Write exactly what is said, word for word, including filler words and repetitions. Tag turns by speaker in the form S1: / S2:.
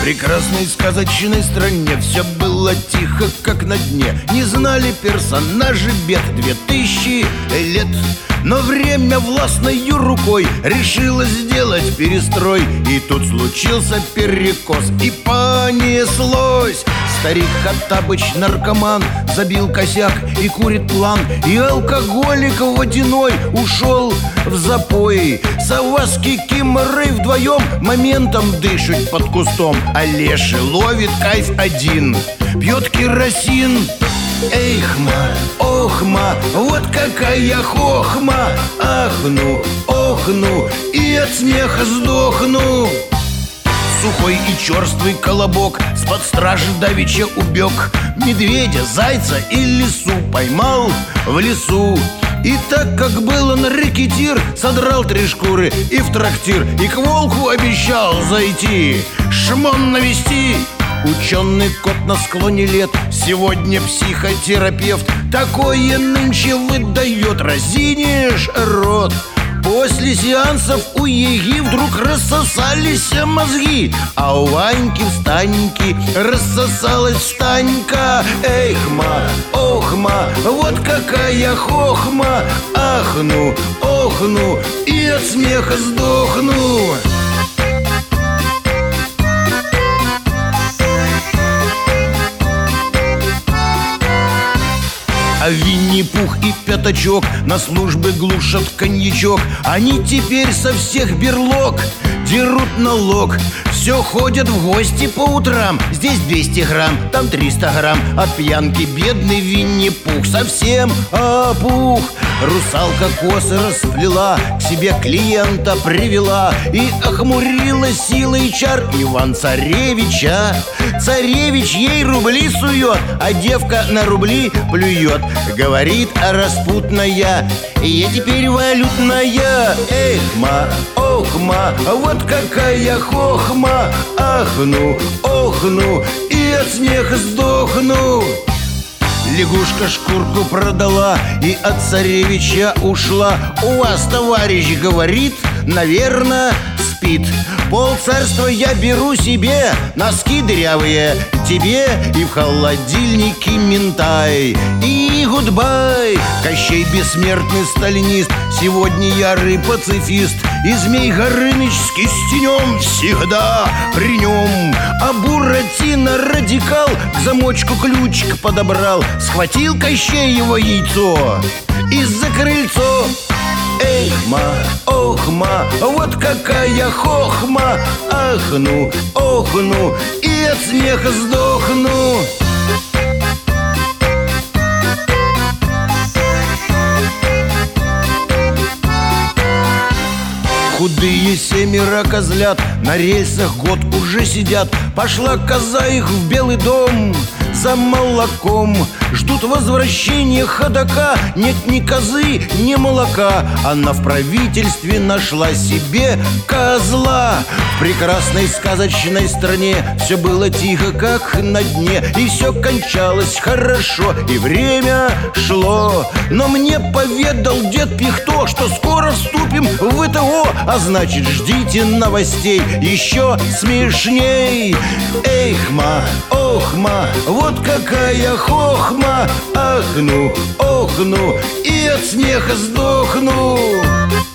S1: прекрасной сказочной стране все было тихо, как на дне. Не знали персонажи бед две тысячи лет. Но время властною рукой решило сделать перестрой. И тут случился перекос, и понеслось. Старик Хоттабыч, наркоман, забил косяк и курит план. И алкоголик водяной ушел в запой. Сова с Кикиморой вдвоем моментом дышат под кустом. А Леший ловит кайф один, пьет керосин. Эйхма, охма, вот какая хохма. Ахну, охну и от смеха сдохну. Сухой и черствый колобок с-под стражи давеча убег. Медведя, зайца и лису поймал в лесу. И так как был он рэкетир, содрал три шкуры и в трактир. И к волку обещал зайти, шмон навести. Ученый кот на склоне лет, сегодня психотерапевт. Такое нынче выдает, разинешь рот. После сеансов у Еги вдруг рассосались мозги, а у Ваньки встаньки рассосалась встанька. Эйхма, охма, вот какая хохма. Ахну, охну и от смеха сдохну. А Винни-Пух и Пятачок на службе глушат коньячок. Они теперь со всех берлог дерут налог. Все ходят в гости по утрам. Здесь двести грамм, там триста грамм. От пьянки бедный Винни-Пух совсем опух. Русалка косы расплела, к себе клиента привела и охмурила силой чар Иван-Царевича. Царевич ей рубли сует, а девка на рубли плюет. Говорит распутная: я теперь валютная. Эхма, охма, вот какая хохма. Ахну, охну и от смеха сдохну. Лягушка шкурку продала и от царевича ушла. У вас, товарищ, говорит, наверное, спит. Пол царства я беру себе, носки дырявые тебе и в холодильнике минтай. И гудбай, Кощей бессмертный сталинист, сегодня ярый пацифист. И Змей Горыныч с кистенем всегда при нем. А Буратино радикал к замочку ключик подобрал. Схватил Кощеево яйцо и за крыльцо. Эйхма, охма, вот какая хохма. Ахну, охну и от смеха сдохну. Худые семеро козлят на рельсах год уже сидят. Пошла коза их в Белый дом за молоком. Ждут возвращения ходока. Нет ни козы, ни молока. Она в правительстве нашла себе козла. В прекрасной сказочной стране все было тихо, как на дне. И все кончалось хорошо, и время шло. Но мне поведал дед Пихто, что скоро вступим в ВТО. А значит, ждите новостей еще смешней. Эйхма, охма, вот какая хохма. Ахну, охну и от смеха сдохну.